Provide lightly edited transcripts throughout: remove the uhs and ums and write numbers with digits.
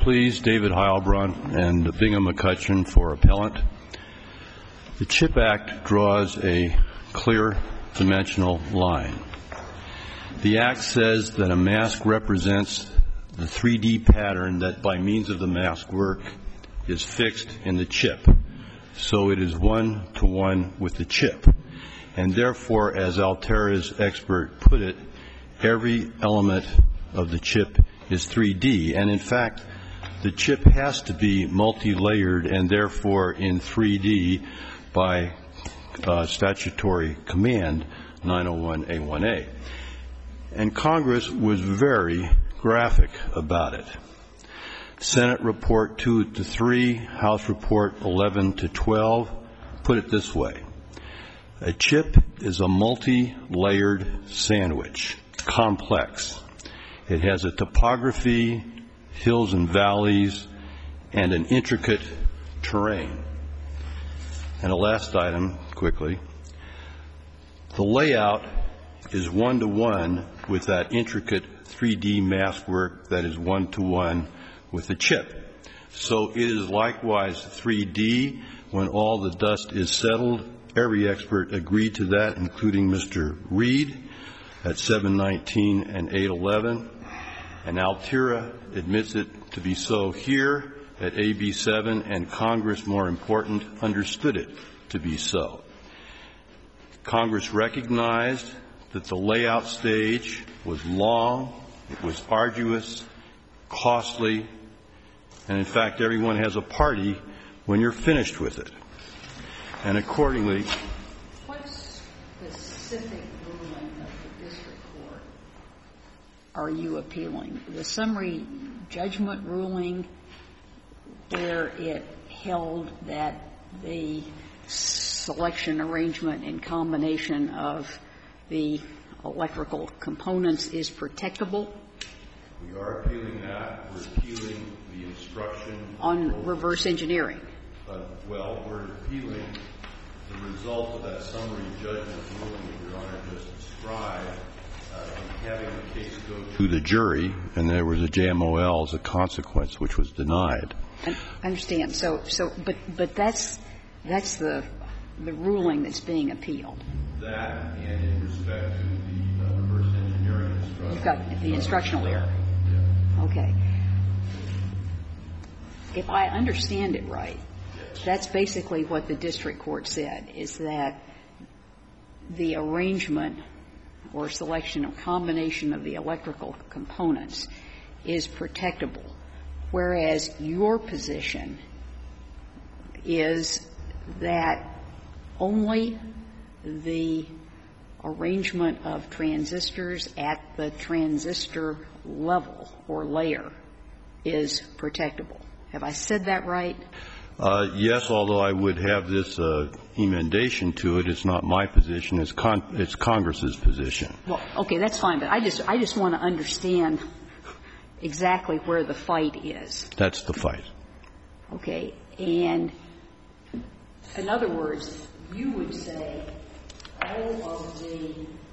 please, David Heilbronn and Bingham McCutcheon for appellant. The CHIP Act draws a clear dimensional line. The Act says that a mask represents the 3D pattern that by means of the mask work is fixed in the chip. So it is one-to-one with the chip. And therefore, as Altera's expert put it, every element of the chip is 3D. And in fact, the chip has to be multi-layered and therefore in 3D by statutory command 901A1A. And Congress was very graphic about it. Senate Report 2-3, House Report 11-12 put it this way. A chip is a multi-layered sandwich, complex. It has a topography, hills and valleys, and an intricate terrain. And a last item, quickly. The layout is one-to-one with that intricate 3D mask work that is one-to-one with the chip. So it is likewise 3D when all the dust is settled. Every expert agreed to that, including Mr. Reed at 719 and 811. And Altera admits it to be so here at AB 7, and Congress, more important, understood it to be so. Congress recognized that the layout stage was long, it was arduous, costly, and in fact, everyone has a party when you're finished with it. And accordingly, what specific ruling of the district court are you appealing? The summary judgment ruling where it held that the selection arrangement in combination of the electrical components is protectable? We are appealing that. We're appealing the instruction on reverse engineering. Well, we're appealing the result of that summary judgment ruling that Your Honor just described, and having the case go to the jury, and there was a JMOL as a consequence, which was denied. I understand. But that's the ruling that's being appealed. That, and in respect to the reverse engineering instruction. You've got the instructional error. Yeah. Okay. If I understand it right, that's basically what the district court said, is that the arrangement or selection or combination of the electrical components is protectable, whereas your position is that only the arrangement of transistors at the transistor level or layer is protectable. Have I said that right? Yes, although I would have this emendation to it. It's not my position. It's Congress's position. Well, okay, that's fine. But I just want to understand exactly where the fight is. That's the fight. Okay. And in other words, you would say all of the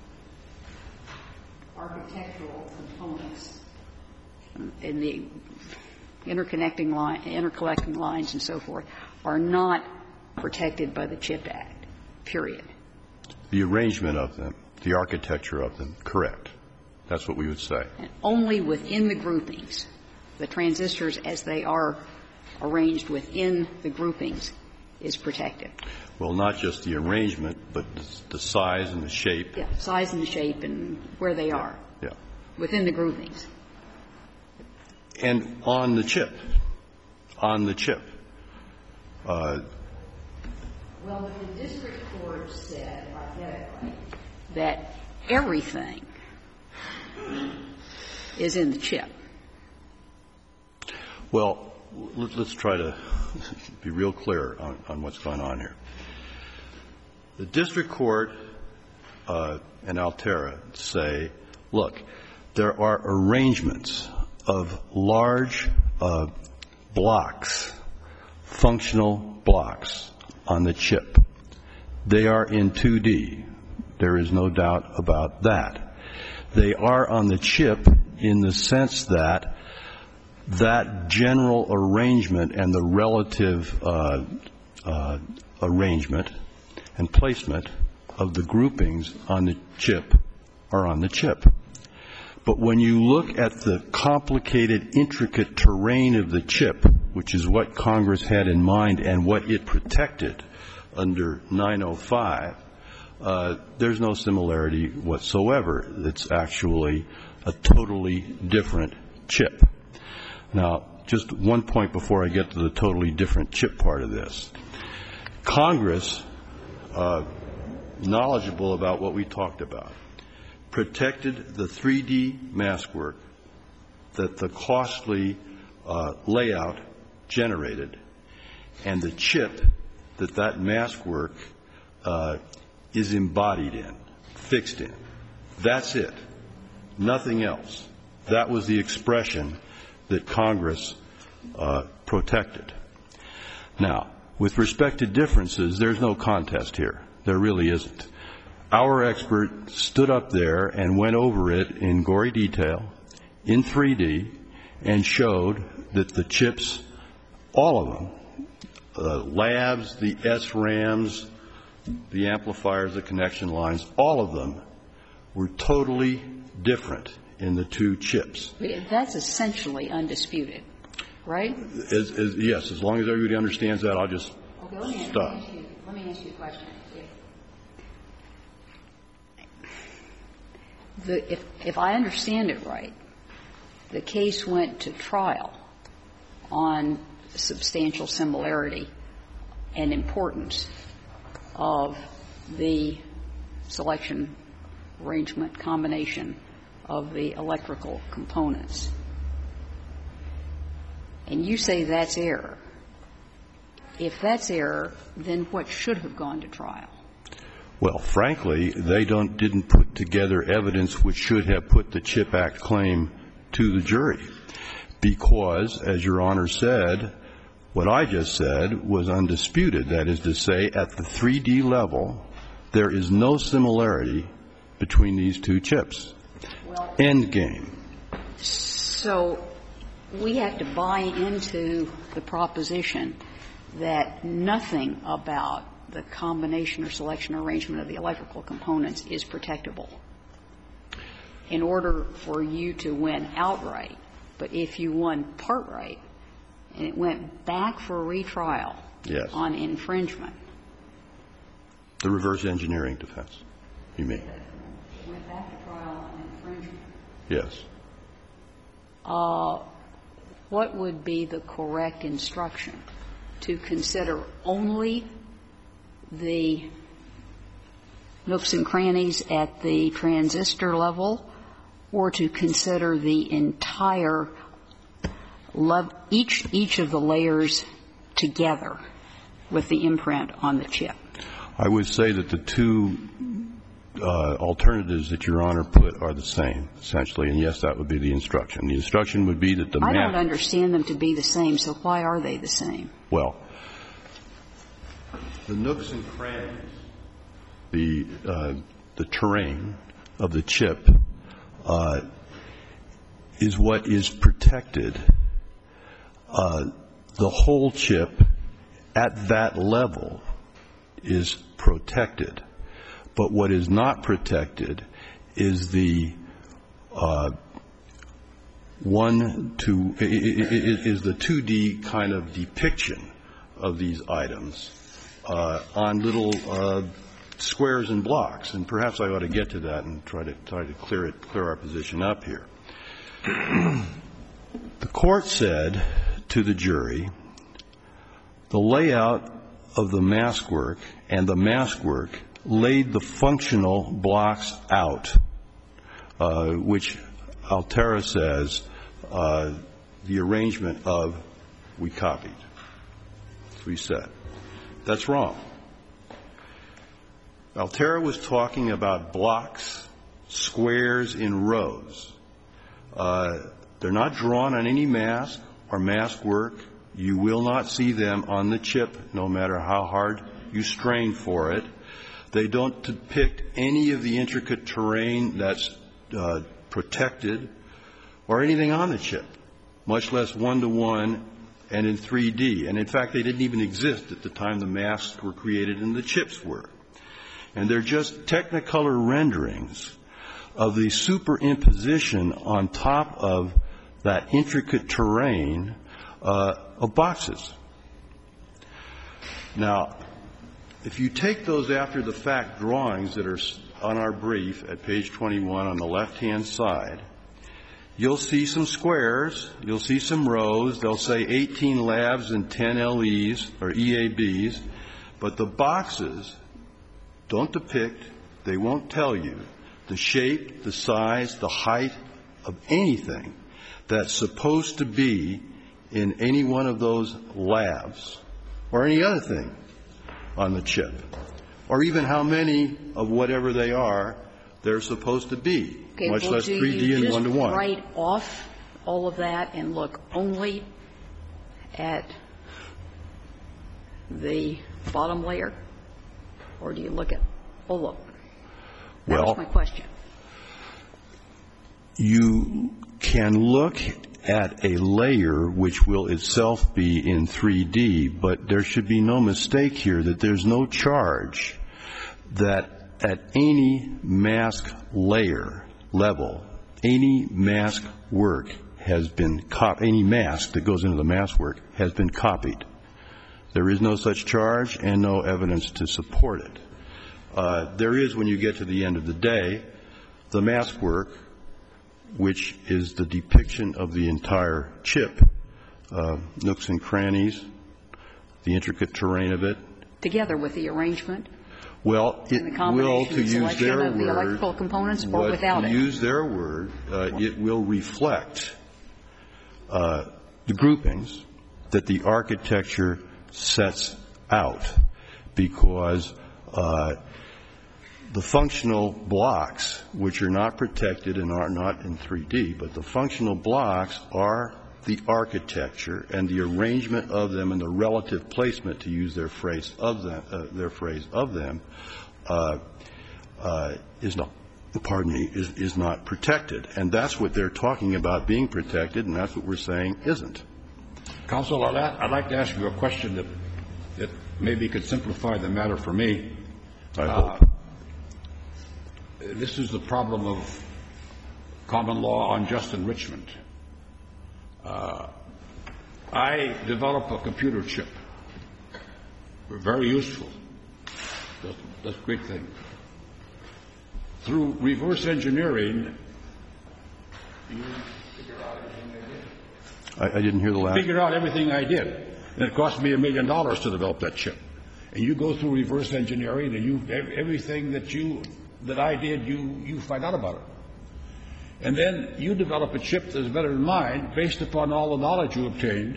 architectural components in the interconnecting lines and so forth are not protected by the CHIP Act, period. The arrangement of them, the architecture of them, correct. That's what we would say. And only within the groupings, the transistors as they are arranged within the groupings is protected. Well, not just the arrangement, but the size and the shape. Yeah, size and the shape and where they are. Yeah. Within the groupings. And on the chip. On the chip. Well, the district court said, if I get it right, that everything is in the chip. Well, let's try to be real clear on what's going on here. The district court and Altera say, look, there are arrangements of large blocks, functional blocks on the chip. They are in 2D. There is no doubt about that. They are on the chip in the sense that that general arrangement and the relative arrangement and placement of the groupings on the chip are on the chip. But when you look at the complicated, intricate terrain of the chip, which is what Congress had in mind and what it protected under 905, there's no similarity whatsoever. It's actually a totally different chip. Now, just one point before I get to the totally different chip part of this. Congress, knowledgeable about what we talked about, protected the 3D mask work that the costly layout generated and the chip that mask work is embodied in, fixed in. That's it. Nothing else. That was the expression that Congress protected. Now, with respect to differences, there's no contest here. There really isn't. Our expert stood up there and went over it in gory detail, in 3D, and showed that the chips, all of them, labs, the SRAMs, the amplifiers, the connection lines, all of them were totally different in the two chips. That's essentially undisputed, right? Yes, as long as everybody understands that, I'll just stop. Let me ask you a question. If I understand it right, the case went to trial on substantial similarity and importance of the selection, arrangement, combination of the electrical components. And you say that's error. If that's error, then what should have gone to trial? Well, frankly, they didn't put together evidence which should have put the CHIP Act claim to the jury because, as Your Honor said, what I just said was undisputed. That is to say, at the 3D level, there is no similarity between these two chips. Well, end game. So we have to buy into the proposition that nothing about the combination or selection or arrangement of the electrical components is protectable in order for you to win outright. But if you won part right and it went back for a retrial on infringement. The reverse engineering defense, you mean? It went back to trial on infringement. Yes. What would be the correct instruction? To consider only the nooks and crannies at the transistor level, or to consider the entire each of the layers together with the imprint on the chip? I would say that the two alternatives that Your Honor put are the same, essentially, and yes, that would be the instruction. The instruction would be that the I don't understand them to be the same, so why are they the same? Well, the nooks and crannies, the terrain of the chip is what is protected. The whole chip at that level is protected. But what is not protected is the is the 2D kind of depiction of these items on little squares and blocks. And perhaps I ought to get to that and try to clear our position up here. The court said to the jury, the layout of the mask work and the mask work laid the functional blocks out, which Altera says the arrangement of we copied. That's what he said. That's wrong. Altera was talking about blocks, squares in rows. They're not drawn on any mask or mask work. You will not see them on the chip, no matter how hard you strain for it. They don't depict any of the intricate terrain that's protected or anything on the chip. much less 1-to-1 and in 3D. And, in fact, they didn't even exist at the time the masks were created and the chips were. And they're just Technicolor renderings of the superimposition on top of that intricate terrain of boxes. Now, if you take those after-the-fact drawings that are on our brief at page 21 on the left-hand side, you'll see some squares, you'll see some rows, they'll say 18 labs and 10 LEs or EABs, but the boxes don't depict, they won't tell you the shape, the size, the height of anything that's supposed to be in any one of those labs or any other thing on the chip, or even how many of whatever they are they're supposed to be, okay, much well, less 3D and 1-to-1. Do you just write off all of that and look only at the bottom layer, or do you look at all of them? That was my question. You can look at a layer which will itself be in 3D, but there should be no mistake here that there's no charge that at any mask layer level, any mask work has been any mask that goes into the mask work has been copied. There is no such charge and no evidence to support it. There is, when you get to the end of the day, the mask work, which is the depiction of the entire chip, nooks and crannies, the intricate terrain of it. Together with the arrangement? Well, it will, to use their word, the electrical components, or without it? To use their word, it will reflect the groupings that the architecture sets out, because the functional blocks, which are not protected and are not in 3D, but the functional blocks are the architecture, and the arrangement of them and the relative placement, to use their phrase of them, is not protected. And that's what they're talking about being protected, and that's what we're saying isn't. Counsel, I'd like to ask you a question that maybe could simplify the matter for me. I hope. This is the problem of common law unjust enrichment. I develop a computer chip. Very useful. That's a great thing. Through reverse engineering, you figure out everything I did. I didn't hear the last. Figured out everything I did. And it cost me $1 million to develop that chip. And you go through reverse engineering, and everything that I did, you find out about it. And then you develop a chip that's better than mine based upon all the knowledge you obtained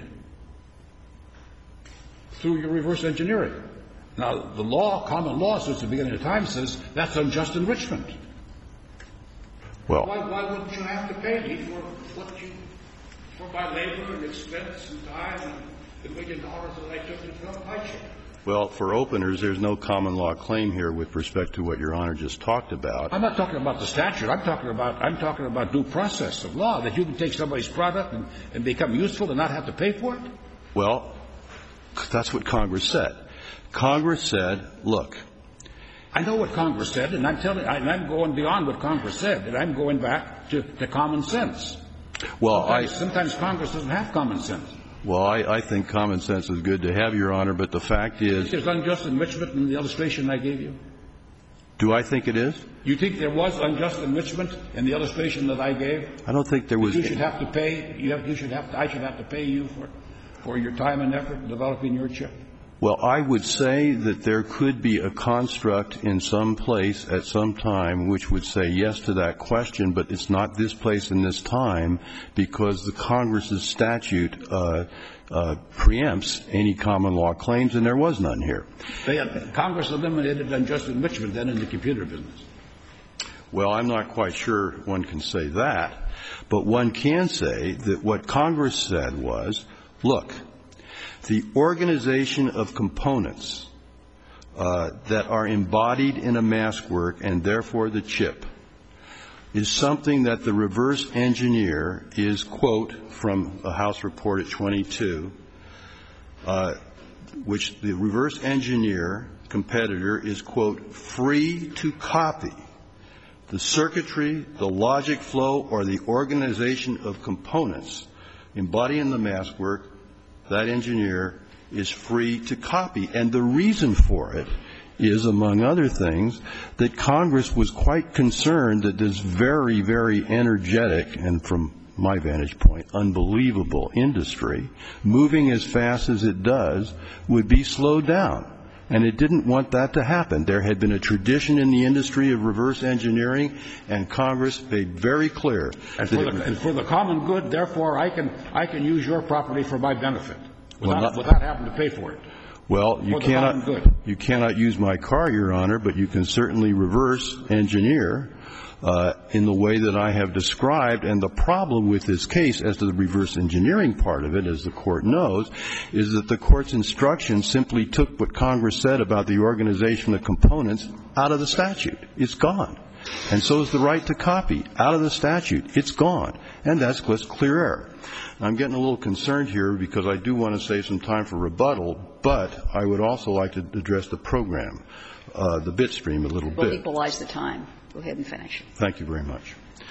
through your reverse engineering. Now, the law, common law, since the beginning of time, says that's unjust enrichment. Well, why wouldn't you have to pay me for my labor and expense and time and $1 million that I took to develop my chip? Well, for openers, there's no common law claim here with respect to what Your Honor just talked about. I'm not talking about the statute. I'm talking about due process of law, that you can take somebody's product and become useful and not have to pay for it. Well, that's what Congress said. Congress said, look. I know what Congress said, and I'm going beyond what Congress said, and I'm going back to common sense. Well, sometimes Congress doesn't have common sense. Well, I think common sense is good to have, Your Honor, but the fact is... There's unjust enrichment in the illustration I gave you? Do I think it is? You think there was unjust enrichment in the illustration that I gave? I don't think there was... You should have to pay, I should have to pay you for your time and effort in developing your chip? Well, I would say that there could be a construct in some place at some time which would say yes to that question, but it's not this place and this time, because the Congress's statute preempts any common law claims, and there was none here. Congress eliminated unjust enrichment then in the computer business. Well, I'm not quite sure one can say that, but one can say that what Congress said was, look, the organization of components that are embodied in a mask work, and therefore the chip, is something that the reverse engineer is, quote, from a House report at 22, which the reverse engineer competitor is, quote, free to copy the circuitry, the logic flow, or the organization of components embodying the mask work. That engineer is free to copy. And the reason for it is, among other things, that Congress was quite concerned that this very, very energetic and, from my vantage point, unbelievable industry, moving as fast as it does, would be slowed down. And it didn't want that to happen. There had been a tradition in the industry of reverse engineering, and Congress made very clear. And for the common good, therefore, I can use your property for my benefit without having to pay for it. Well, you cannot use my car, Your Honor, but you can certainly reverse engineer in the way that I have described. And the problem with this case, as to the reverse engineering part of it, as the Court knows, is that the Court's instructions simply took what Congress said about the organization of components out of the statute. It's gone. And so is the right to copy out of the statute. It's gone. And that's clear error. I'm getting a little concerned here because I do want to save some time for rebuttal, but I would also like to address the program, the bit stream, a little bit. We'll equalize the time. Go ahead and finish. Thank you very much.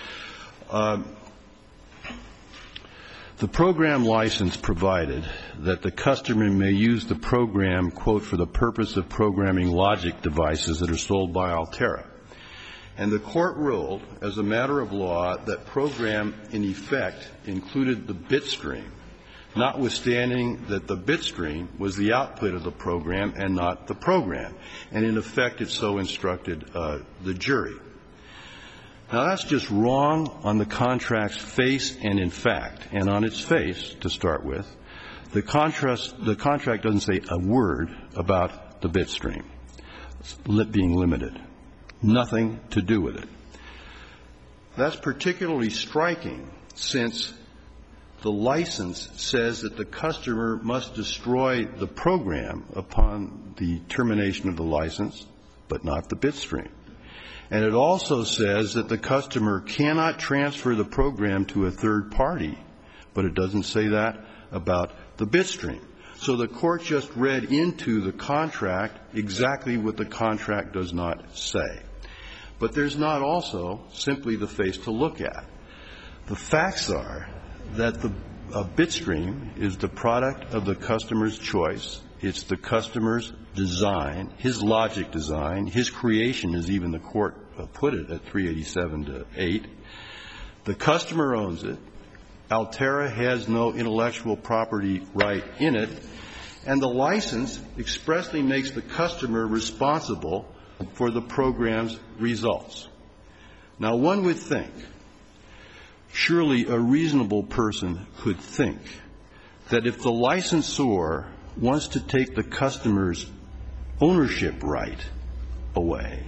The program license provided that the customer may use the program, quote, for the purpose of programming logic devices that are sold by Altera. And the Court ruled, as a matter of law, that program, in effect, included the bit stream, notwithstanding that the bit stream was the output of the program and not the program. And, in effect, it so instructed the jury. Now, that's just wrong on the contract's face and in fact. And on its face, to start with, the contract doesn't say a word about the bit stream being limited. Nothing to do with it. That's particularly striking since the license says that the customer must destroy the program upon the termination of the license, but not the bit stream. And it also says that the customer cannot transfer the program to a third party, but it doesn't say that about the bit stream. So the Court just read into the contract exactly what the contract does not say. But there's not also simply the face to look at. The facts are that the bit stream is the product of the customer's choice. It's the customer's design, his logic design, his creation, as even the Court put it at 387-8. The customer owns it. Altera has no intellectual property right in it. And the license expressly makes the customer responsible for the program's results. Now, one would think, surely a reasonable person could think, that if the licensor wants to take the customer's ownership right away,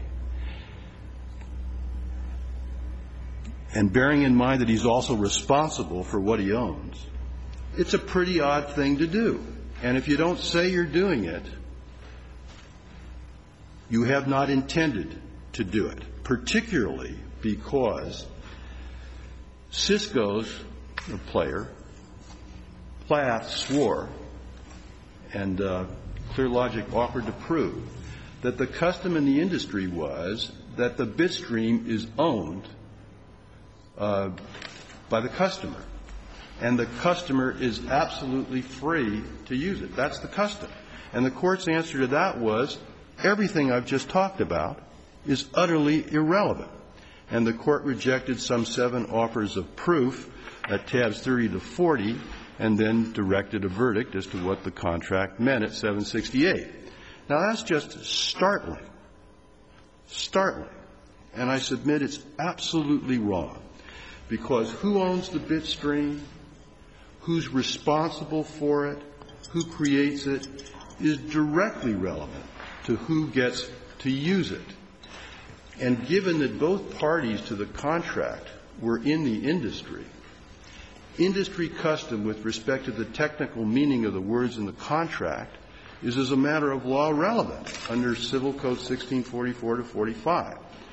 and bearing in mind that he's also responsible for what he owns, it's a pretty odd thing to do. And if you don't say you're doing it, you have not intended to do it, particularly because Cisco's player, Plath, swore, and ClearLogic offered to prove, that the custom in the industry was that the bit stream is owned by the customer, and the customer is absolutely free to use it. That's the custom. And the Court's answer to that was, everything I've just talked about is utterly irrelevant. And the Court rejected some 7 offers of proof at tabs 30 to 40, and then directed a verdict as to what the contract meant at 768. Now, that's just startling. Startling. And I submit it's absolutely wrong. Because who owns the bit stream, who's responsible for it, who creates it, is directly relevant to who gets to use it. And given that both parties to the contract were in the industry custom with respect to the technical meaning of the words in the contract is, as a matter of law, relevant under Civil Code 1644 to 45.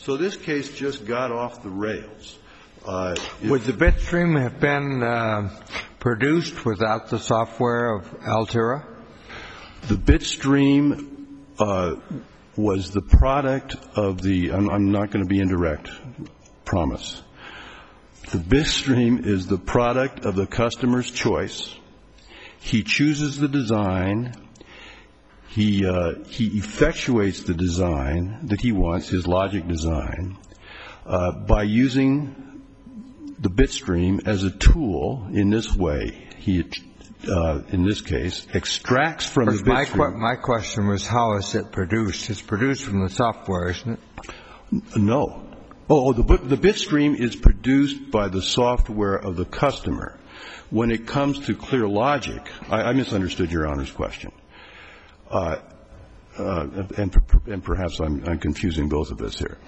So this case just got off the rails. Would the bitstream have been produced without the software of Altera? The bitstream was the product of the, I'm not going to be indirect, promise. The bitstream is the product of the customer's choice. He chooses the design. He effectuates the design that he wants, his logic design, by using the bitstream as a tool in this way. He, in this case, extracts from the bitstream. My question was, how is it produced? It's produced from the software, isn't it? No. The bitstream is produced by the software of the customer. When it comes to ClearLogic, I misunderstood Your Honor's question. And perhaps I'm confusing both of us here.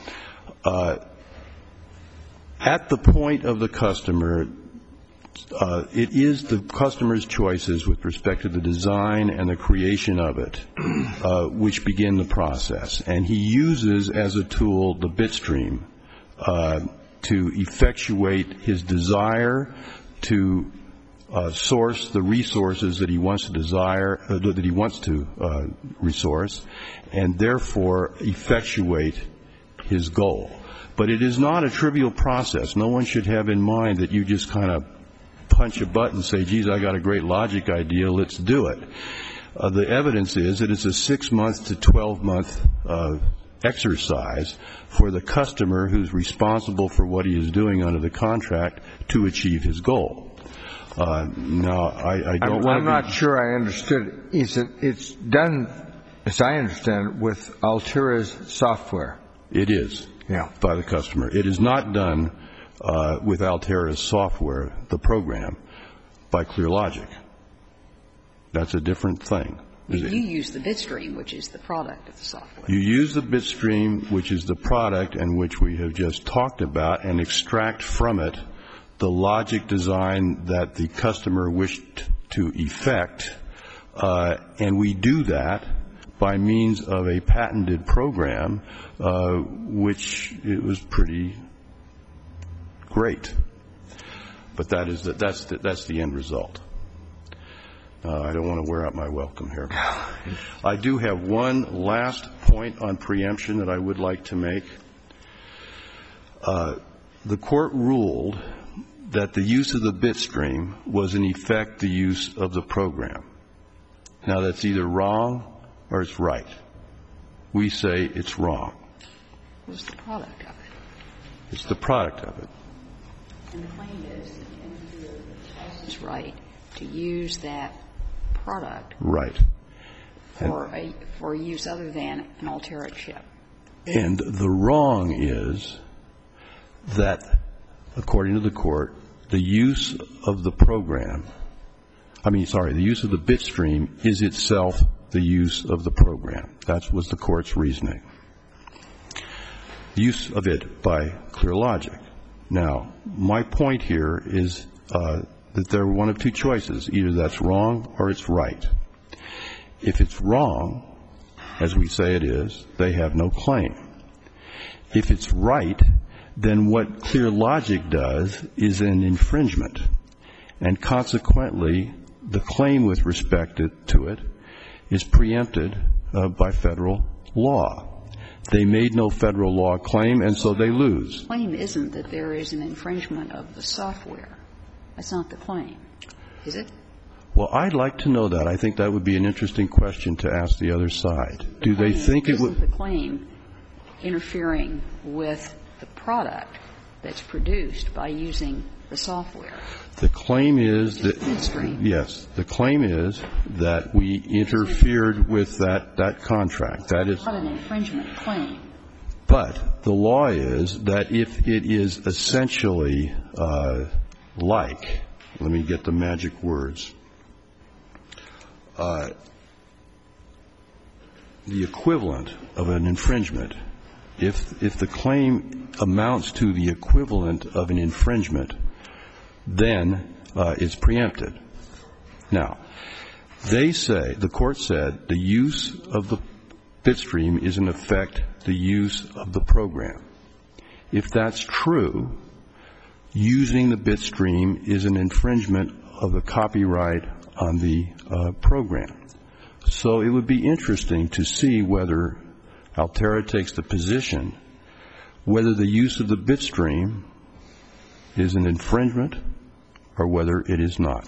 At the point of the customer, it is the customer's choices with respect to the design and the creation of it which begin the process. And he uses as a tool the bitstream to effectuate his desire to source the resources that he wants to desire, that he wants to resource, and therefore effectuate his goal. But it is not a trivial process. No one should have in mind that you just kind of punch a button and say, geez, I got a great logic idea, let's do it. The evidence is that it's a 6-month to 12-month exercise for the customer who's responsible for what he is doing under the contract to achieve his goal. Now, I don't want to I'm not sure I understood. It's done, as I understand, with Altera's software. It is. Yeah. By the customer. It is not done with Altera's software, the program, by ClearLogic. That's a different thing. You use the bitstream, which is the product of the software. You use the bitstream, which is the product and which we have just talked about, and extract from it the logic design that the customer wished to effect, and we do that by means of a patented program, which it was pretty great. But that's the end result. I don't want to wear out my welcome here. I do have one last point on preemption that I would like to make. The court ruled that the use of the bitstream was in effect the use of the program. Now, that's either wrong or it's right. We say it's wrong. What's the product of it? It's the product of it. And the claim is that the license right to use that product right for use other than an Altera chip. And the wrong is that, according to the court, the use of the program, the use of the bitstream is itself the use of the program. That was the court's reasoning. Use of it by ClearLogic. Now, my point here is that there are one of two choices. Either that's wrong or it's right. If it's wrong, as we say it is, they have no claim. If it's right, then what ClearLogic does is an infringement. And consequently, the claim with respect to it is preempted by federal law. They made no federal law claim, and so they lose. The claim isn't that there is an infringement of the software. That's not the claim, is it? Well, I'd like to know that. I think that would be an interesting question to ask the other side. Do they think it would? Isn't the claim interfering with the product that's produced by using the software? The claim is that, yes, the claim is that we interfered with that contract. That is not an infringement claim. But the law is that if it is essentially like, let me get the magic words, the equivalent of an infringement, if the claim amounts to the equivalent of an infringement, then it's preempted. Now, they say, the court said, the use of the bitstream is in effect the use of the program. if that's true, using the bit stream is an infringement of the copyright on the program. So it would be interesting to see whether Altera takes the position whether the use of the bit stream is an infringement or whether it is not.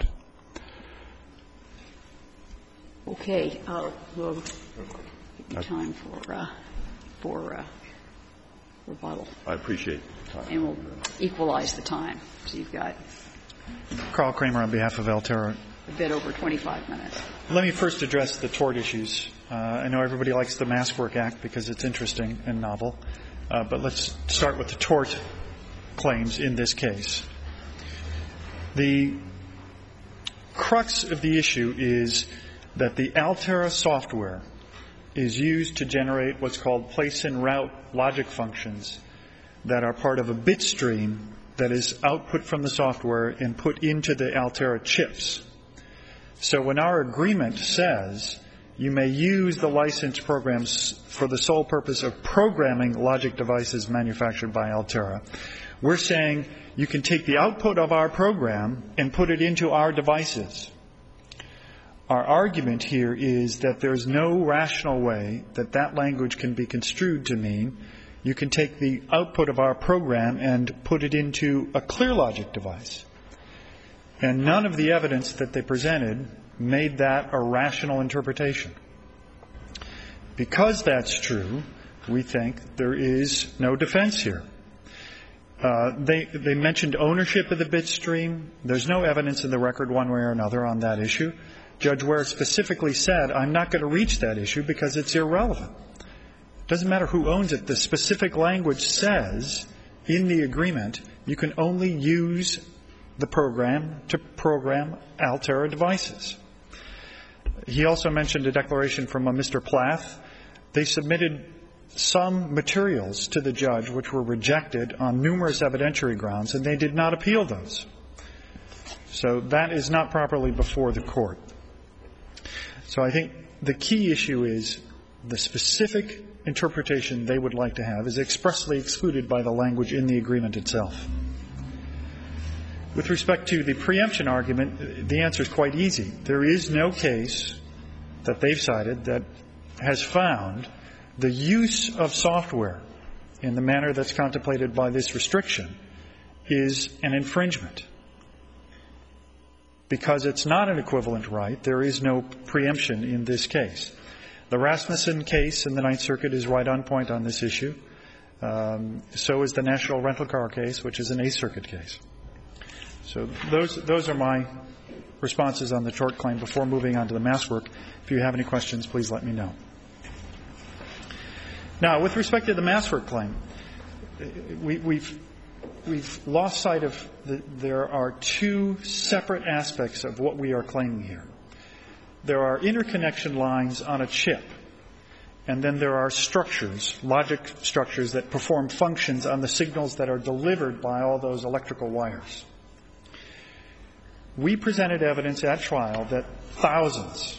Okay. We'll give you time for rebuttal. I appreciate the time. And we'll equalize the time. So you've got Carl Kramer on behalf of Altera. a bit over 25 minutes. Let me first address the tort issues. I know everybody likes the Mask Work Act because it's interesting and novel. But let's start with the tort claims in this case. The crux of the issue is that the Altera software is used to generate what's called place and route logic functions that are part of a bit stream that is output from the software and put into the Altera chips. So when our agreement says you may use the licensed programs for the sole purpose of programming logic devices manufactured by Altera, we're saying you can take the output of our program and put it into our devices. Our argument here is that there's no rational way that that language can be construed to mean you can take the output of our program and put it into a ClearLogic device. And none of the evidence that they presented made that a rational interpretation. Because that's true, we think there is no defense here. They mentioned ownership of the bit stream. There's no evidence in the record one way or another on that issue. Judge Ware specifically said, I'm not going to reach that issue because it's irrelevant. It doesn't matter who owns it. The specific language says in the agreement you can only use the program to program Altera devices. He also mentioned a declaration from a Mr. Plath. They submitted some materials to the judge which were rejected on numerous evidentiary grounds, and they did not appeal those. So that is not properly before the court. So I think the key issue is the specific interpretation they would like to have is expressly excluded by the language in the agreement itself. With respect to the preemption argument, the answer is quite easy. There is no case that they've cited that has found the use of software in the manner that's contemplated by this restriction is an infringement. Because it's not an equivalent right, there is no preemption in this case. The Rasmussen case in the Ninth Circuit is right on point on this issue. So is the National Rental Car case, which is an Eighth Circuit case. So those are my responses on the tort claim before moving on to the mask work. If you have any questions, please let me know. Now, with respect to the mask work claim, we've lost sight of there are two separate aspects of what we are claiming here. There are interconnection lines on a chip, and then there are structures, logic structures that perform functions on the signals that are delivered by all those electrical wires. We presented evidence at trial that thousands,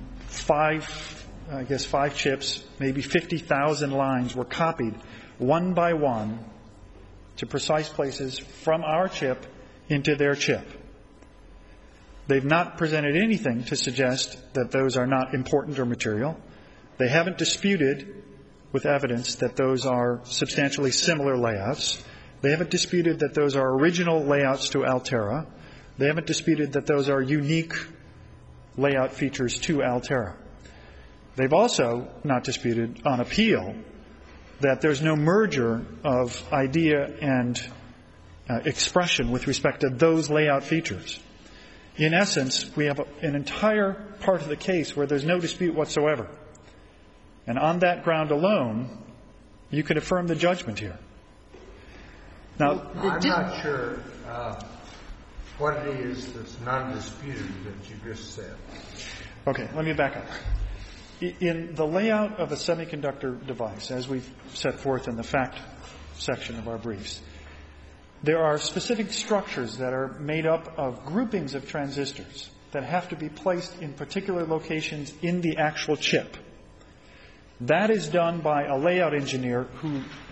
five chips, maybe 50,000 lines were copied one by one to precise places from our chip into their chip. They've not presented anything to suggest that those are not important or material. They haven't disputed with evidence that those are substantially similar layouts. They haven't disputed that those are original layouts to Altera. They haven't disputed that those are unique layout features to Altera. They've also not disputed on appeal that there's no merger of idea and expression with respect to those layout features. In essence, we have an entire part of the case where there's no dispute whatsoever. And on that ground alone, you can affirm the judgment here. Now, I'm not sure what it is that's non-disputed that you just said. Okay, let me back up. In the layout of a semiconductor device, as we've set forth in the fact section of our briefs, there are specific structures that are made up of groupings of transistors that have to be placed in particular locations in the actual chip. That is done by a layout engineer who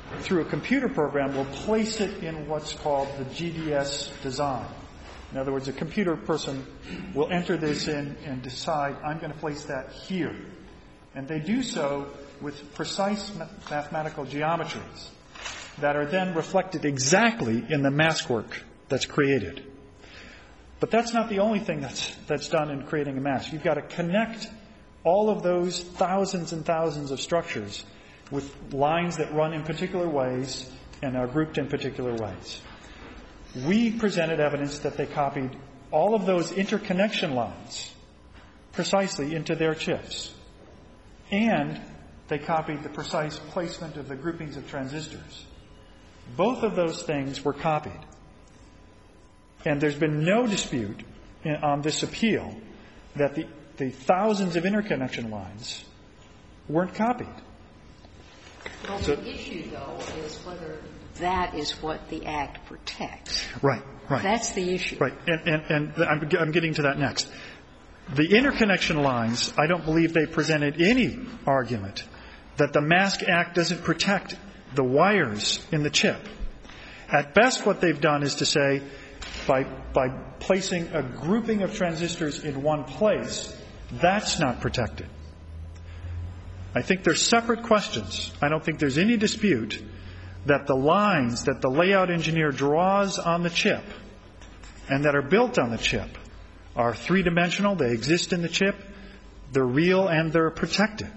through a computer program, will place it in what's called the GDS design. In other words, a computer person will enter this in and decide, I'm going to place that here. And they do so with precise mathematical geometries that are then reflected exactly in the mask work that's created. But that's not the only thing that's done in creating a mask. You've got to connect all of those thousands and thousands of structures with lines that run in particular ways and are grouped in particular ways. We presented evidence that they copied all of those interconnection lines precisely into their chips. And they copied the precise placement of the groupings of transistors. Both of those things were copied. And there's been no dispute on this appeal that the thousands of interconnection lines weren't copied. Well, the issue, though, is whether that is what the Act protects. Right. That's the issue. Right. And I'm getting to that next. The interconnection lines, I don't believe they presented any argument that the Mask Act doesn't protect the wires in the chip. At best, what they've done is to say, by placing a grouping of transistors in one place, that's not protected. I think they're separate questions. I don't think there's any dispute that the lines that the layout engineer draws on the chip and that are built on the chip are three-dimensional, they exist in the chip, they're real, and they're protected.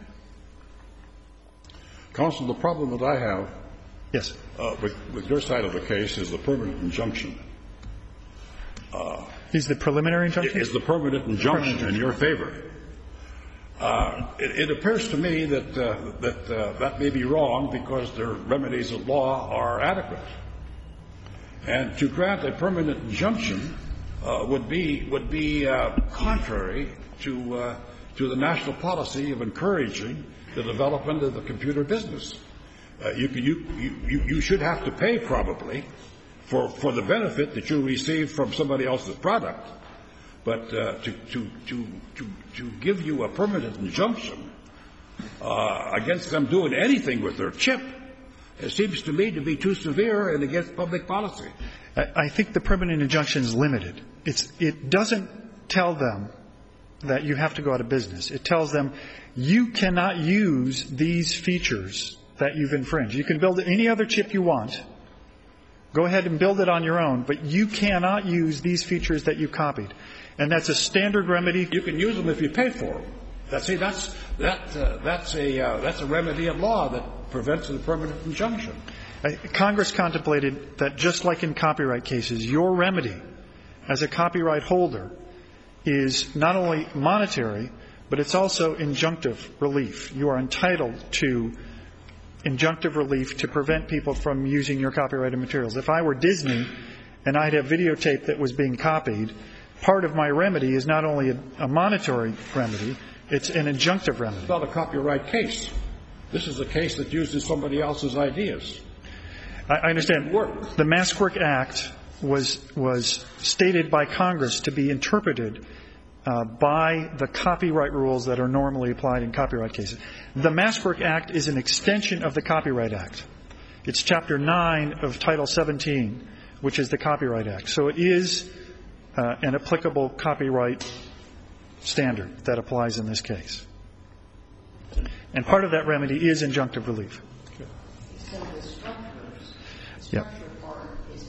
Counsel, the problem that I have Yes. With your side of the case is the permanent injunction. Is the preliminary injunction? Is the permanent injunction in your favor? It appears to me that may be wrong because their remedies of law are adequate. And to grant a permanent injunction would be contrary to the national policy of encouraging the development of the computer business. You should have to pay probably for the benefit that you receive from somebody else's product, but to give you a permanent injunction against them doing anything with their chip, it seems to me to be too severe and against public policy. I think the permanent injunction is limited. It doesn't tell them that you have to go out of business. It tells them you cannot use these features that you've infringed. You can build any other chip you want. Go ahead and build it on your own, but you cannot use these features that you copied. And that's a standard remedy. You can use them if you pay for them. That's a remedy of law that prevents the permanent injunction. Congress contemplated that just like in copyright cases, your remedy as a copyright holder is not only monetary, but it's also injunctive relief. You are entitled to injunctive relief to prevent people from using your copyrighted materials. If I were Disney and I had a videotape that was being copied, part of my remedy is not only a monetary remedy, it's an injunctive remedy. It's not a copyright case. This is a case that uses somebody else's ideas. I understand. The Mask Work Act was stated by Congress to be interpreted by the copyright rules that are normally applied in copyright cases. The Mask Work Act is an extension of the Copyright Act. It's Chapter 9 of Title 17, which is the Copyright Act. So it is an applicable copyright standard that applies in this case. And part of that remedy is injunctive relief. So the structure part is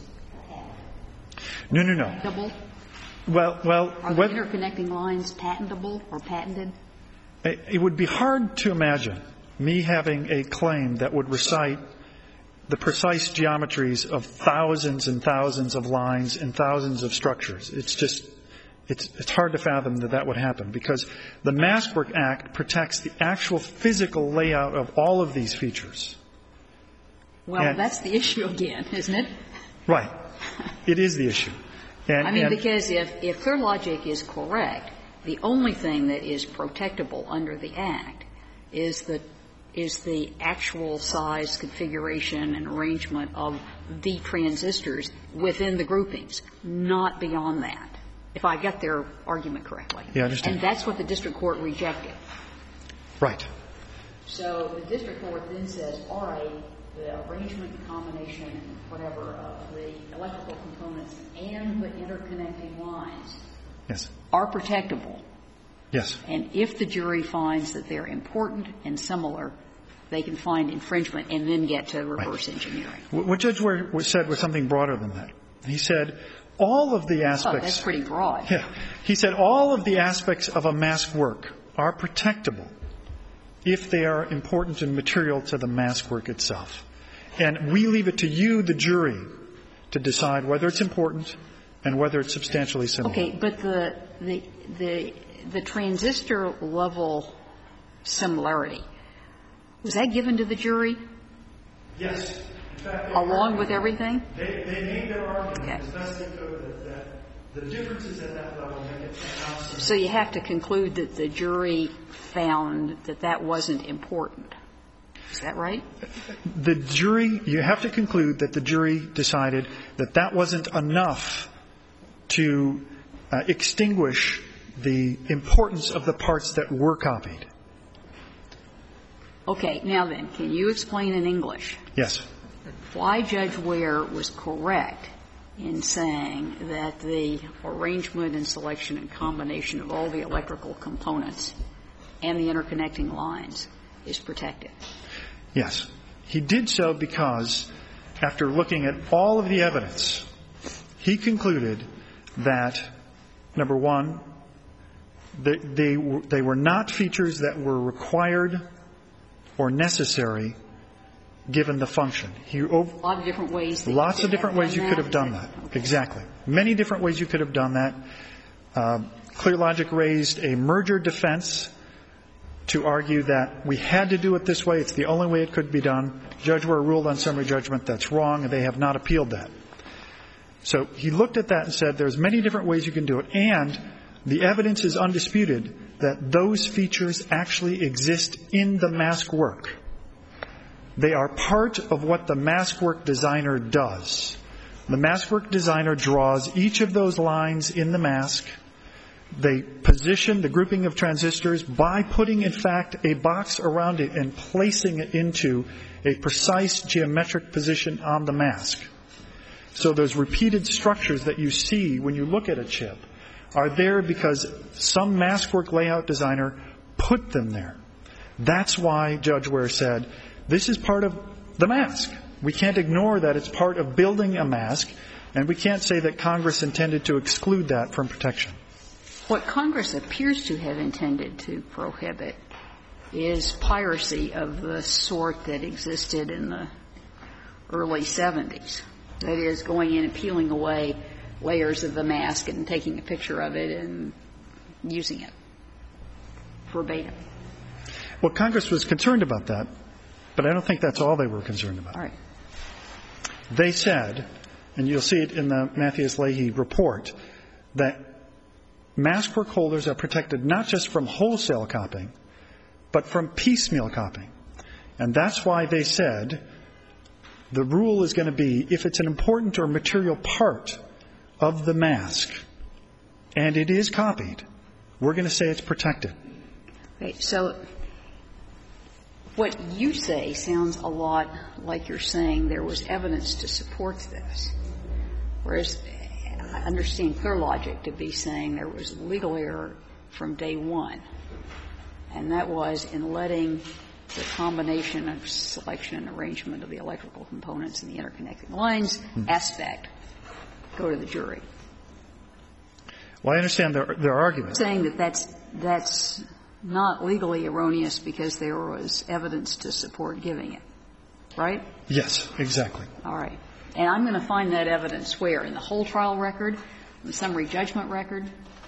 No. patentable? Well, Are the interconnecting lines patentable or patented? It would be hard to imagine me having a claim that would recite the precise geometries of thousands and thousands of lines and thousands of structures. It's hard to fathom that would happen because the Mask Work Act protects the actual physical layout of all of these features. Well, that's the issue again, isn't it? Right. It is the issue. Because if ClearLogic is correct, the only thing that is protectable under the Act is the actual size, configuration, and arrangement of the transistors within the groupings, not beyond that, if I get their argument correctly. Yeah, I understand. And that's what the district court rejected. Right. So the district court then says, all right, the arrangement, combination, and whatever of the electrical components and the interconnecting lines Yes. are protectable. Yes. And if the jury finds that they're important and similar, they can find infringement and then get to reverse engineering. What Judge Ware said was something broader than that. He said all of the aspects. Oh, that's pretty broad. Yeah. He said all of the aspects of a mask work are protectable if they are important and material to the mask work itself. And we leave it to you, the jury, to decide whether it's important and whether it's substantially similar. Okay, but the transistor level similarity, was that given to the jury? Yes. In fact, along with everything? They made their argument Okay. as best they could that the differences at that level make it impossible. So you have to conclude that the jury found that that wasn't important. Is that right? The jury, you have to conclude that the jury decided that that wasn't enough to extinguish the importance of the parts that were copied. Okay. Now then, can you explain in English Yes. why Judge Ware was correct in saying that the arrangement and selection and combination of all the electrical components and the interconnecting lines is protected? Yes. He did so because, after looking at all of the evidence, he concluded that, number one, they were not features that were required or necessary given the function. A lot of different ways. Lots of different ways you could have done that. Okay. Exactly. Many different ways you could have done that. Clear Logic raised a merger defense to argue that we had to do it this way. It's the only way it could be done. Judge Ware ruled on summary judgment that's wrong, and they have not appealed that. So he looked at that and said there's many different ways you can do it, and the evidence is undisputed that those features actually exist in the mask work. They are part of what the mask work designer does. The mask work designer draws each of those lines in the mask. They position the grouping of transistors by putting, in fact, a box around it and placing it into a precise geometric position on the mask. So those repeated structures that you see when you look at a chip are there because some mask work layout designer put them there. That's why Judge Ware said, this is part of the mask. We can't ignore that it's part of building a mask, and we can't say that Congress intended to exclude that from protection. What Congress appears to have intended to prohibit is piracy of the sort that existed in the early 70s. That is, going in and peeling away layers of the mask and taking a picture of it and using it verbatim. Well, Congress was concerned about that, but I don't think that's all they were concerned about. All right. They said, and you'll see it in the Mathias-Leahy report, that mask work holders are protected not just from wholesale copying, but from piecemeal copying. And that's why they said the rule is going to be if it's an important or material part of the mask and it is copied, we're going to say it's protected. Okay, so what you say sounds a lot like you're saying there was evidence to support this, whereas I understand Clear Logic to be saying there was legal error from day one, and that was in letting the combination of selection and arrangement of the electrical components and the interconnecting lines aspect go to the jury. Well, I understand their argument. Saying that that's not legally erroneous because there was evidence to support giving it, right? Yes, exactly. All right. And I'm going to find that evidence where? In the whole trial record? In the summary judgment record?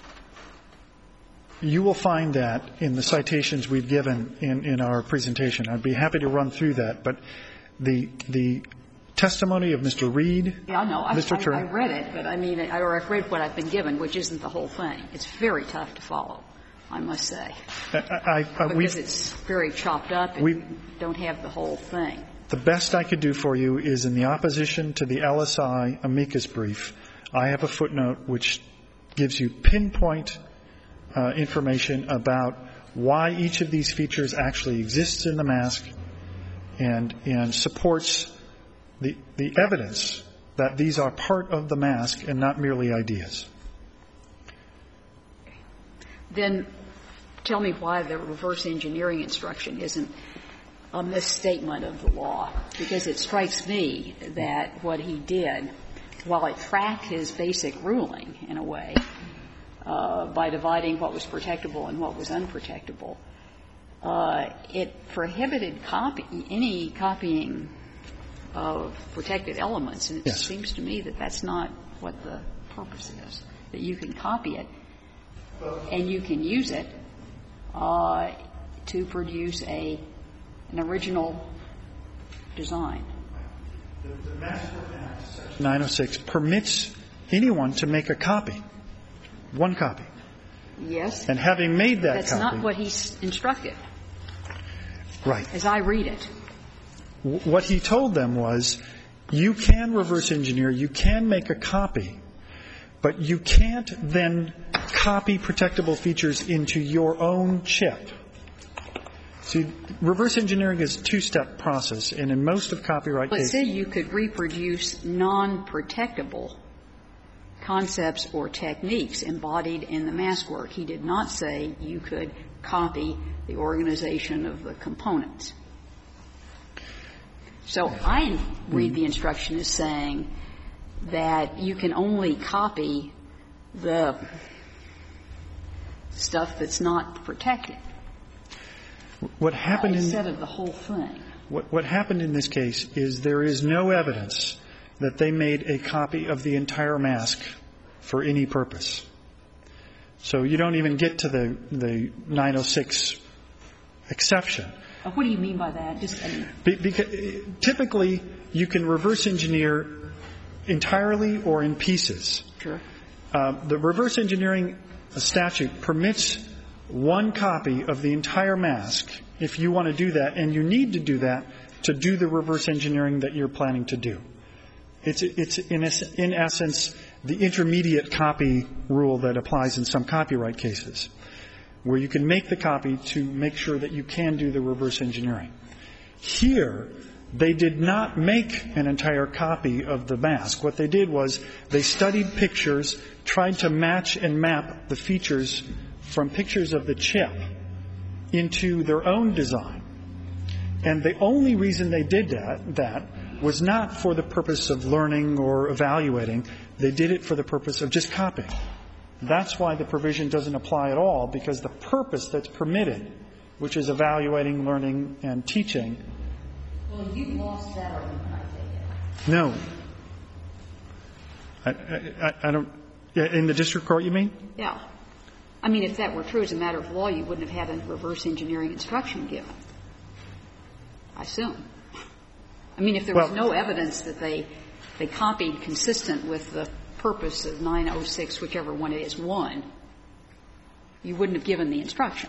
You will find that in the citations we've given in our presentation. I'd be happy to run through that. But the testimony of Mr. Reed, yeah, no, Mr. Turner. I read it, but I mean, I've read what I've been given, which isn't the whole thing. It's very tough to follow, I must say. Because it's very chopped up and we don't have the whole thing. The best I could do for you is in the opposition to the LSI amicus brief, I have a footnote which gives you pinpoint information about why each of these features actually exists in the mask and supports the evidence that these are part of the mask and not merely ideas. Then tell me why the reverse engineering instruction isn't a misstatement of the law, because it strikes me that what he did, while it tracked his basic ruling in a way, by dividing what was protectable and what was unprotectable, it prohibited any copying of protected elements, and it seems to me that that's not what the purpose is, that you can copy it and you can use it to produce an original design. The Mask Work Act, Section 906, permits anyone to make a copy, one copy. Yes. And having made that That's copy. not what he's instructed. Right. As I read it. What he told them was, you can reverse engineer, you can make a copy, but you can't then copy protectable features into your own chip. See, reverse engineering is a two-step process, and in most of copyright cases. Let's say you could reproduce non-protectable concepts or techniques embodied in the mask work. He did not say you could copy the organization of the components. So I read the instruction as saying that you can only copy the stuff that's not protected. What happened instead of the whole thing. What happened in this case is there is no evidence that they made a copy of the entire mask for any purpose. So you don't even get to the 906 exception. What do you mean by that? Because typically, you can reverse engineer entirely or in pieces. Sure. The reverse engineering statute permits one copy of the entire mask if you want to do that, and you need to do that to do the reverse engineering that you're planning to do. It's in essence the intermediate copy rule that applies in some copyright cases, where you can make the copy to make sure that you can do the reverse engineering. Here, they did not make an entire copy of the mask. What they did was they studied pictures, tried to match and map the features from pictures of the chip into their own design. And the only reason they did that was not for the purpose of learning or evaluating. They did it for the purpose of just copying. That's why the provision doesn't apply at all, because the purpose that's permitted, which is evaluating, learning, and teaching. Well, you lost that argument, I take it. No. I don't. In the district court, you mean? Yeah. I mean, if that were true as a matter of law, you wouldn't have had a reverse engineering instruction given. I assume. I mean, if there was no evidence that they copied consistent with the purpose of 906, whichever one it is, you wouldn't have given the instruction.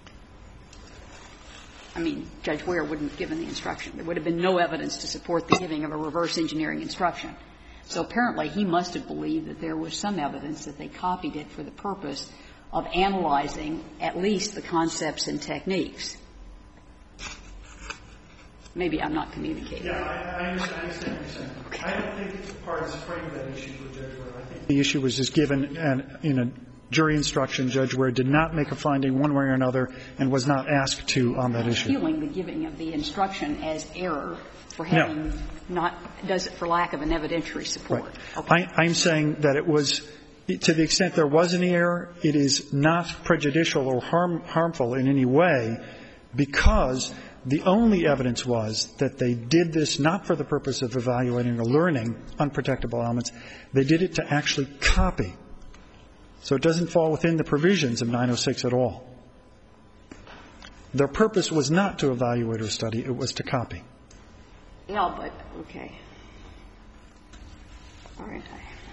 I mean, Judge Ware wouldn't have given the instruction. There would have been no evidence to support the giving of a reverse engineering instruction. So apparently he must have believed that there was some evidence that they copied it for the purpose of analyzing at least the concepts and techniques.Maybe I'm not communicating. Yeah, I understand what you're saying. Okay. I don't think the parties framed that issue for Judge Ware. I think the issue was just given in a jury instruction. Judge Ware did not make a finding one way or another and was not asked to on that issue. Feeling the giving of the instruction as error for having does it for lack of an evidentiary support. Right. Okay. I'm saying that it was, to the extent there was any error, it is not prejudicial or harmful in any way, because the only evidence was that they did this not for the purpose of evaluating or learning unprotectable elements. They did it to actually copy. So it doesn't fall within the provisions of 906 at all. Their purpose was not to evaluate or study. It was to copy. Yeah, but, okay. All right.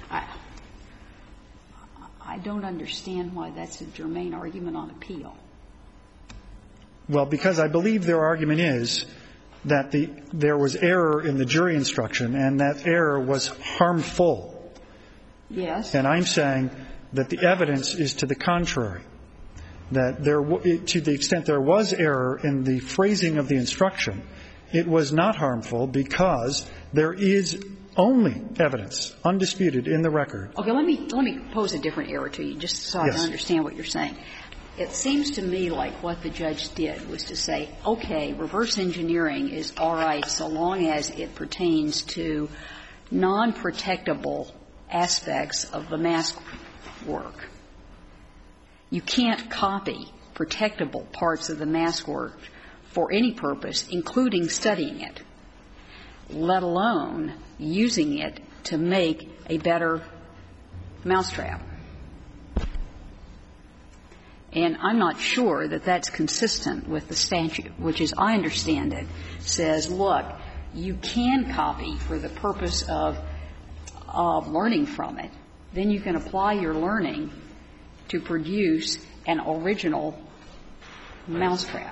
I don't understand why that's a germane argument on appeal. Well, because I believe their argument is that there was error in the jury instruction, and that error was harmful. Yes. And I'm saying that the evidence is to the contrary, that to the extent there was error in the phrasing of the instruction, it was not harmful because there is only evidence, undisputed in the record. Okay, let me pose a different error to you, just so I can understand what you're saying. It seems to me like what the judge did was to say, okay, reverse engineering is all right so long as it pertains to non-protectable aspects of the mask work. You can't copy protectable parts of the mask work for any purpose, including studying it, let alone using it to make a better mousetrap. And I'm not sure that that's consistent with the statute, which, as I understand it, says, look, you can copy for the purpose of learning from it. Then you can apply your learning to produce an original mousetrap.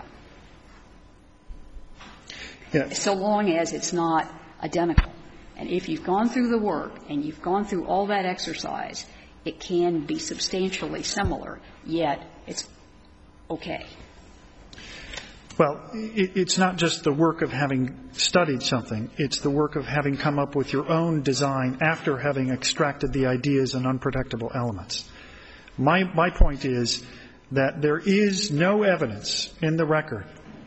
Yes. So long as it's not identical. And if you've gone through the work and you've gone through all that exercise, it can be substantially similar, yet it's okay. Well, it's not just the work of having studied something. It's the work of having come up with your own design after having extracted the ideas and unprotectable elements. My point is that there is no evidence in the record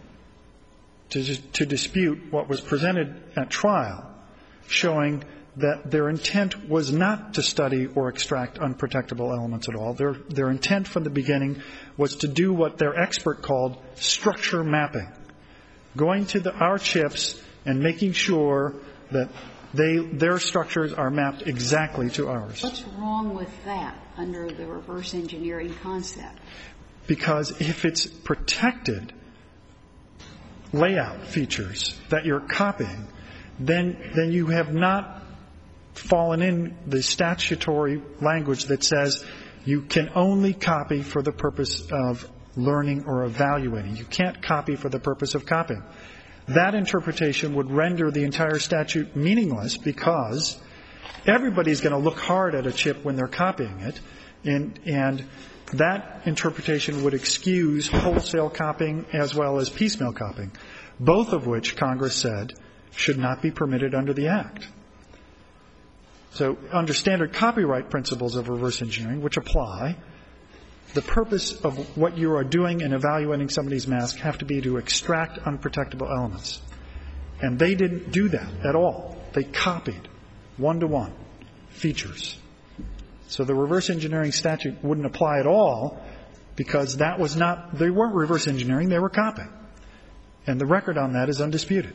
to dispute what was presented at trial, showing that their intent was not to study or extract unprotectable elements at all. Their intent from the beginning was to do what their expert called structure mapping, going to our chips and making sure that their structures are mapped exactly to ours. What's wrong with that under the reverse engineering concept? Because if it's protected layout features that you're copying, then you have not fallen in the statutory language that says you can only copy for the purpose of learning or evaluating. You can't copy for the purpose of copying. That interpretation would render the entire statute meaningless because everybody's going to look hard at a chip when they're copying it, and that interpretation would excuse wholesale copying as well as piecemeal copying, both of which Congress said should not be permitted under the Act. So under standard copyright principles of reverse engineering, which apply, the purpose of what you are doing in evaluating somebody's mask have to be to extract unprotectable elements. And they didn't do that at all. They copied one-to-one features. So the reverse engineering statute wouldn't apply at all because that was not, they weren't reverse engineering, they were copying. And the record on that is undisputed.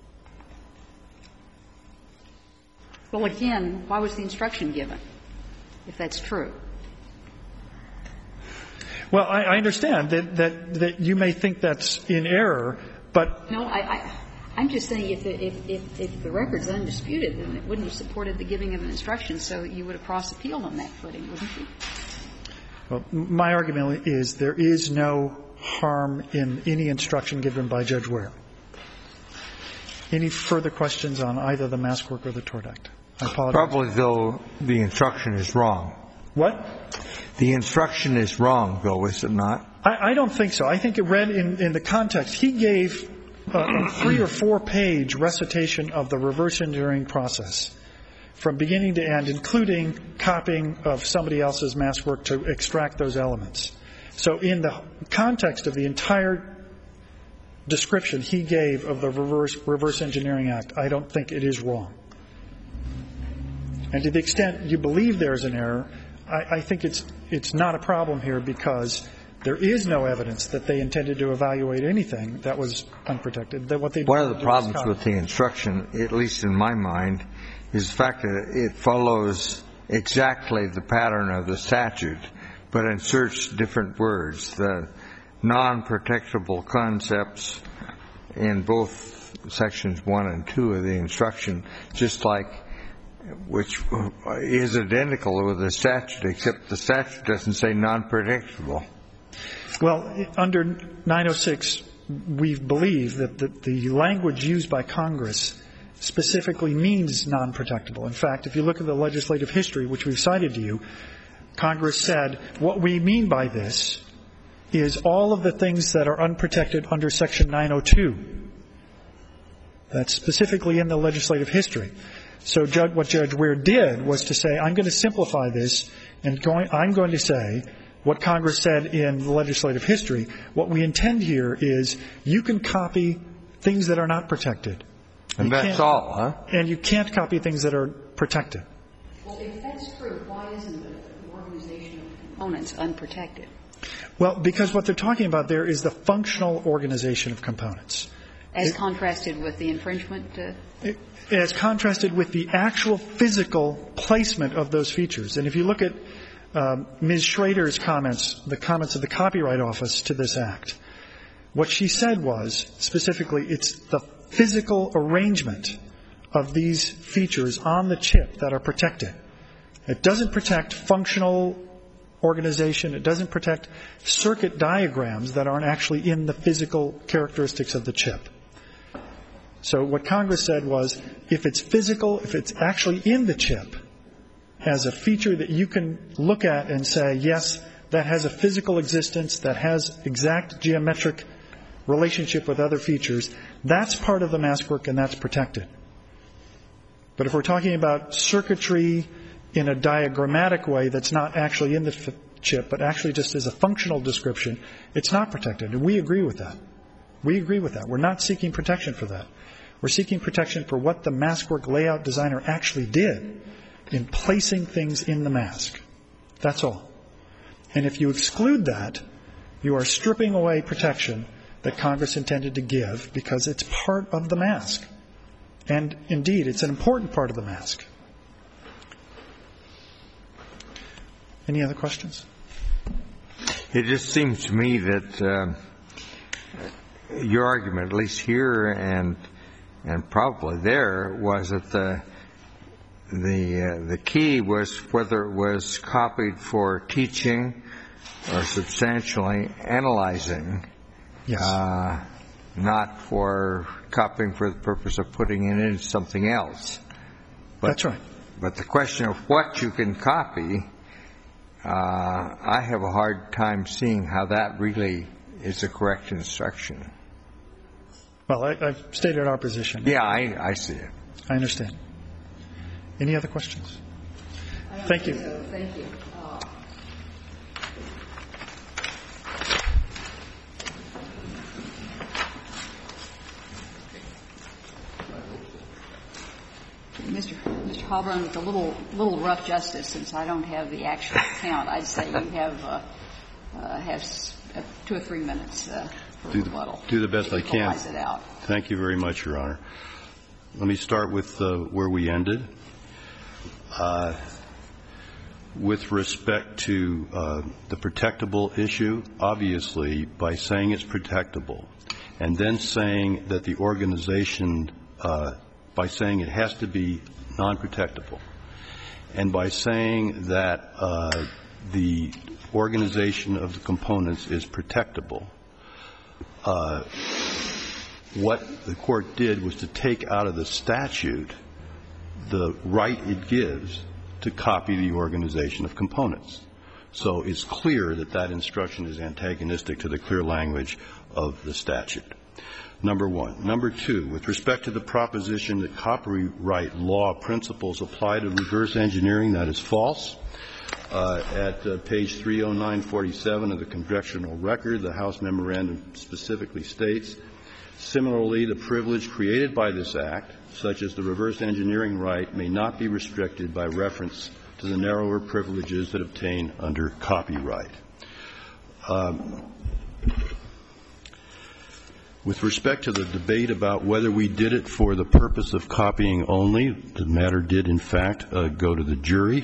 Well, again, why was the instruction given, if that's true? Well, I understand that you may think that's in error, but no, I'm just saying if the record's undisputed, then it wouldn't have supported the giving of an instruction, so you would have cross-appealed on that footing, wouldn't you? Well, my argument is there is no harm in any instruction given by Judge Ware. Any further questions on either the Mask Work or the Tort Act? I apologize. Probably, though, the instruction is wrong. What? The instruction is wrong, though, is it not? I don't think so. I think it read in the context. He gave a 3 or 4 page recitation of the reverse engineering process from beginning to end, including copying of somebody else's mask work to extract those elements. So in the context of the entire description he gave of the Reverse Engineering Act, I don't think it is wrong. And to the extent you believe there's an error, I think it's not a problem here because there is no evidence that they intended to evaluate anything that was unprotected. That what they One of the problems with the instruction, at least in my mind, is the fact that it follows exactly the pattern of the statute, but inserts different words. The non-protectable concepts in both sections 1 and 2 of the instruction, just like which is identical with the statute, except the statute doesn't say non-protectable. Well, under 906, we believe that the language used by Congress specifically means non-protectable. In fact, if you look at the legislative history, which we've cited to you, Congress said what we mean by this is all of the things that are unprotected under Section 902 That's specifically in the legislative history. So what Judge Weir did was to say, I'm going to simplify this, and I'm going to say what Congress said in the legislative history. What we intend here is you can copy things that are not protected. And that's all, huh? And you can't copy things that are protected. Well, if that's true, why isn't the organization of components unprotected? Well, because what they're talking about there is the functional organization of components. As contrasted with the infringement? As contrasted with the actual physical placement of those features. And if you look at Ms. Schrader's comments, the comments of the Copyright Office to this Act, what she said was, specifically, it's the physical arrangement of these features on the chip that are protected. It doesn't protect functional organization. It doesn't protect circuit diagrams that aren't actually in the physical characteristics of the chip. So what Congress said was, if it's physical, if it's actually in the chip as a feature that you can look at and say, yes, that has a physical existence, that has exact geometric relationship with other features, that's part of the mask work and that's protected. But if we're talking about circuitry in a diagrammatic way that's not actually in the chip, but actually just as a functional description, it's not protected. And we agree with that. We agree with that. We're not seeking protection for that. We're seeking protection for what the maskwork layout designer actually did in placing things in the mask. That's all. And if you exclude that, you are stripping away protection that Congress intended to give because it's part of the mask. And indeed, it's an important part of the mask. Any other questions? It just seems to me that your argument, at least here and probably there, was that the key was whether it was copied for teaching or substantially analyzing, yes, not for copying for the purpose of putting it in something else. That's right. But the question of what you can copy, I have a hard time seeing how that really is a correct instruction. Well, I've stated our position. Yeah, I see it. I understand. Any other questions? Thank you. So, thank you. Mr. Halbrand, with a little rough justice, since I don't have the actual count, I'd say you have 2 or 3 minutes for rebuttal. Do the best I can. Equalize it out. Thank you very much, Your Honor. Let me start with where we ended. With respect to the protectable issue, obviously, by saying it's protectable and then saying that the organization, by saying it has to be non-protectable, and by saying that the organization of the components is protectable, what the Court did was to take out of the statute the right it gives to copy the organization of components. So it's clear that that instruction is antagonistic to the clear language of the statute. Number one. Number two, with respect to the proposition that copyright law principles apply to reverse engineering, that is false. At page 30947 of the Congressional Record, the House memorandum specifically states, similarly, the privilege created by this Act, such as the reverse engineering right, may not be restricted by reference to the narrower privileges that obtain under copyright. With respect to the debate about whether we did it for the purpose of copying only, the matter did, in fact, go to the jury.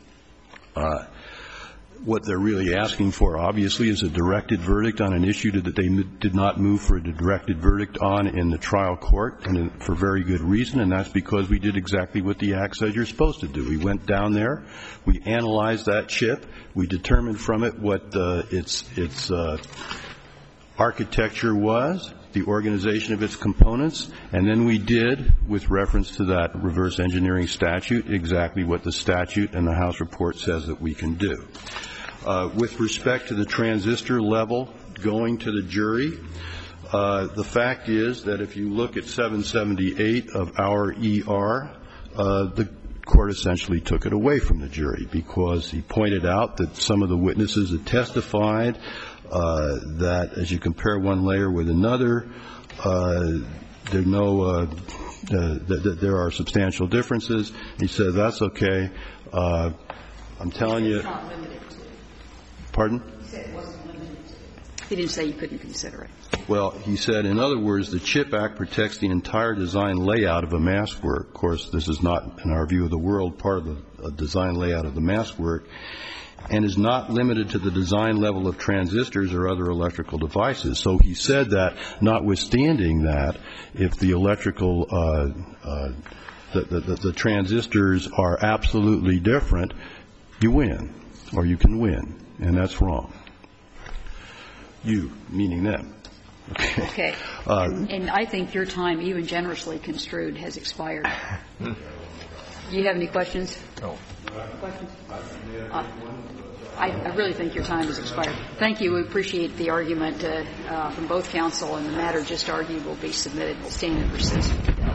What they're really asking for, obviously, is a directed verdict on an issue that they did not move for a directed verdict on in the trial court, and for very good reason, and that's because we did exactly what the Act says you're supposed to do. We went down there, we analyzed that chip, we determined from it what its architecture was, the organization of its components, and then we did, with reference to that reverse engineering statute, exactly what the statute and the House report says that we can do. With respect to the transistor level going to the jury, The fact is that if you look at 778 of our ER, the court essentially took it away from the jury because he pointed out that some of the witnesses had testified that as you compare one layer with another, there are substantial differences. He said, that's okay. I'm telling you. It's not limited to. Pardon? He said it wasn't limited to. He didn't say you couldn't consider it. Well, he said, in other words, the CHIP Act protects the entire design layout of a mask work. Of course, this is not, in our view of the world, part of the design layout of the mask work, and is not limited to the design level of transistors or other electrical devices. So he said that, notwithstanding that, if the electrical, the transistors are absolutely different, you win, or you can win, and that's wrong. You, meaning them. Okay. And I think your time, even generously construed, has expired. Do you have any questions? No. Questions? I really think your time has expired. Thank you. We appreciate the argument from both counsel, and the matter just argued will be submitted. We'll stand and persist.